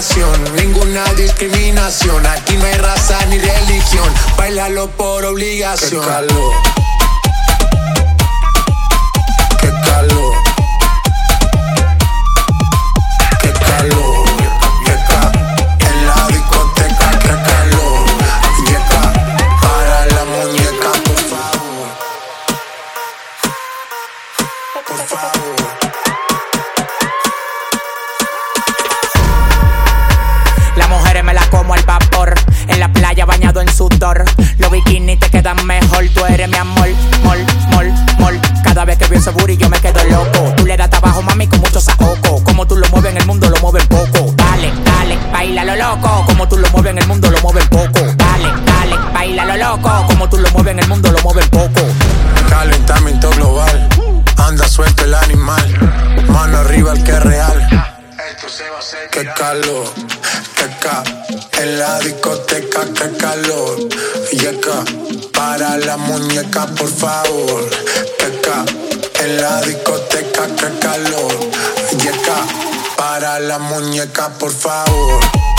coordinación, ninguna discriminación. Aquí no hay raza ni religión, bailalo por obligación. Qué calor, qué calor, qué calor, en la discoteca, qué calor. Yeca, para la muñeca, por favor, por favor. Las mujeres me la como al vapor, en la playa bañado en sudor. Los bikinis te quedan mejor, tú eres mi amor, mol, mol, mol. Cada vez que veo ese booty yo me quedo loco. Tú le das trabajo, mami, con mucho saoco. Como tú lo mueves en el mundo, lo mueves poco. Dale, dale, baila lo loco. Como tú lo mueves en el mundo, lo mueves poco. Dale, dale, baila lo loco. Como tú lo mueves en el mundo, lo mueves poco. Calentamiento global, anda suelto el animal. Mano arriba el que es real. Qué calor, qué ca, en la discoteca, qué calor. Yeca, para la muñeca, por favor. Qué ca, en la discoteca, qué calor. Yeca, para la muñeca, por favor.